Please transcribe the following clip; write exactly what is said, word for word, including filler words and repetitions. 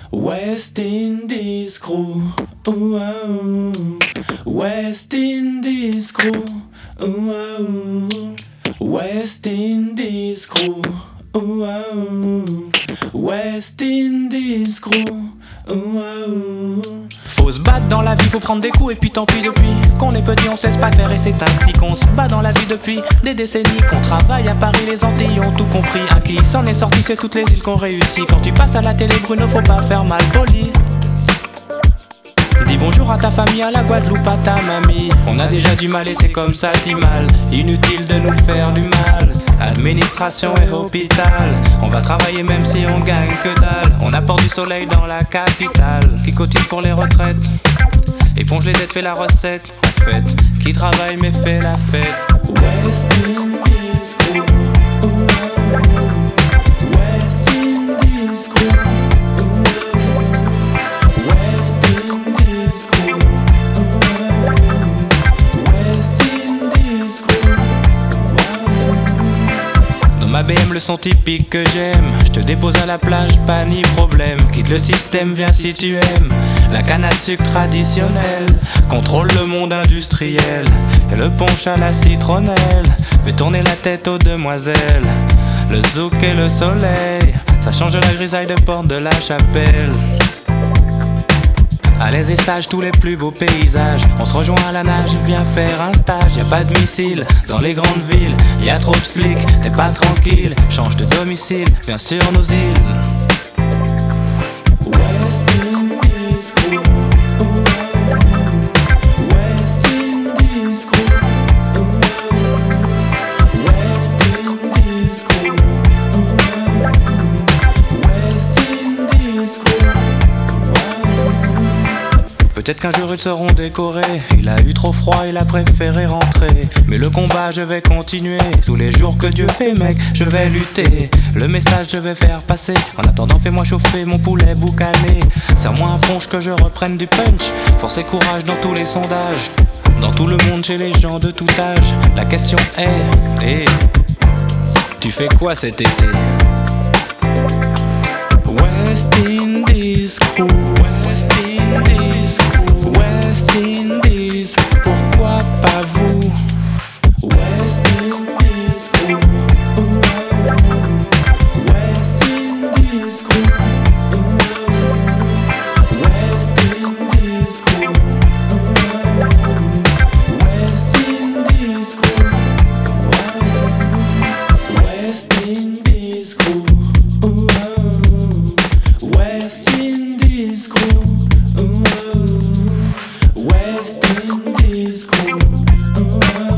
West Indies crew, ooh, ah, ooh. West Indies crew, ooh, ah, ooh. West Indies crew, ooh, ah, ooh. West Indies crew, ooh, ah, ooh. Faut se battre dans la vie, faut prendre des coups et puis tant pis depuis qu'on est petit on se laisse pas faire et c'est ainsi qu'on se bat dans la vie depuis des décennies. Qu'on travaille à Paris, les Antilles ont tout compris. Un qui s'en est sorti, c'est toutes les îles qu'on réussit. Quand tu passes à la télé Bruno, faut pas faire mal poli. Dis bonjour à ta famille, à la Guadeloupe, à ta mamie. On a déjà du mal et c'est comme ça, dit mal. Inutile de nous faire du mal. Administration et hôpital. On va travailler même si on gagne que dalle. On apporte du soleil dans la capitale. Qui cotise pour les retraites, éponge les dettes, fait la recette. En fait, qui travaille mais fait la fête. West Indies crew, ooh, ah, ooh. West Indies crew, ooh, ah, ooh. West Indies crew, ooh, ah, ooh. West Indies crew, ooh, ah, ooh. Dans ma B M le son typique que j'aime, je te dépose à la plage, pas ni problème. Quitte le système, viens si tu aimes. La canne à sucre traditionnelle contrôle le monde industriel. Et le punch à la citronnelle fait tourner la tête aux demoiselles. Le zouk et le soleil, ça change la grisaille de Porte de la Chapelle. À les stages, tous les plus beaux paysages. On se rejoint à la nage, viens faire un stage. Y'a pas de missile dans les grandes villes. Y'a trop de flics, t'es pas tranquille. Change de domicile, viens sur nos îles. West Indies crew, ooh, ah, ooh. West Indies crew, ooh, ah, ooh. West Indies crew, ooh, ah, ooh. West Indies crew, ooh, ah, ooh. Peut-être qu'un jour ils seront décorés. Il a eu trop froid, il a préféré rentrer. Mais le combat je vais continuer. Tous les jours que Dieu fait mec, je vais lutter. Le message je vais faire passer. En attendant fais-moi chauffer mon poulet boucané. Serre-moi un punch que je reprenne du punch. Force et courage dans tous les sondages. Dans tout le monde chez les gens de tout âge. La question est, hey, tu fais quoi cet été? West Indies crew, West Indies crew, West Indies, pourquoi pas vous? West Indies crew, ooh, ah, ooh. West Indies crew, ooh, ah, ooh. West Indies crew, ooh, ah, ooh. West Indies crew, ooh, ah, ooh. West Indies crew, ooh, ah, ooh. West Indies crew, ooh, ah, ooh. West Indies crew, ooh, ah,